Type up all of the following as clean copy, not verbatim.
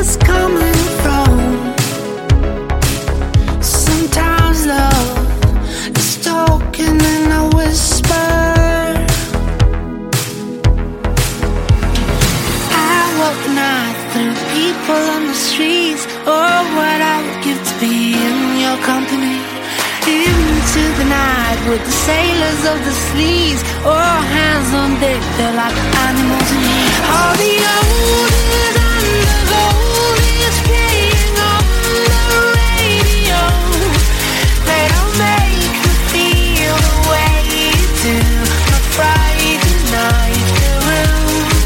was coming from. Sometimes love is talking and I whisper. I walk the night through people on the streets. Oh, what I would give to be in your company. Into the night with the sailors of the seas. Oh, hands on deck, they're like animals in heat. All the oldies and the goldies playing on the radio. They don't make me feel the way you do. My Friday night carouse.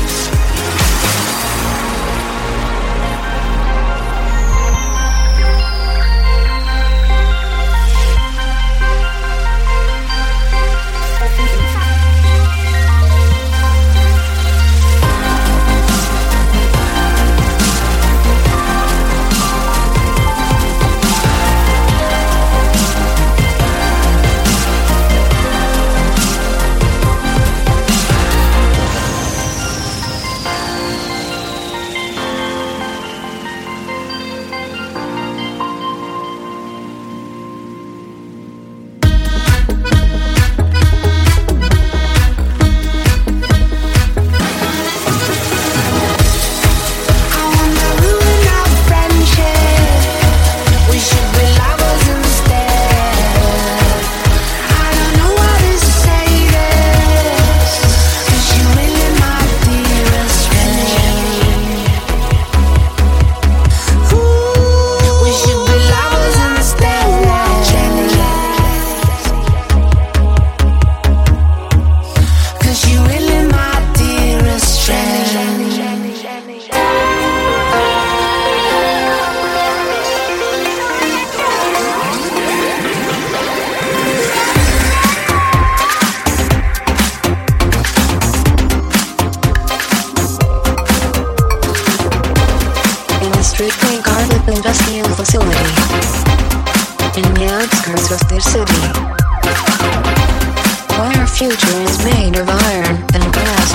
Industrial facility in the outskirts of their city, where our future is made of iron and glass.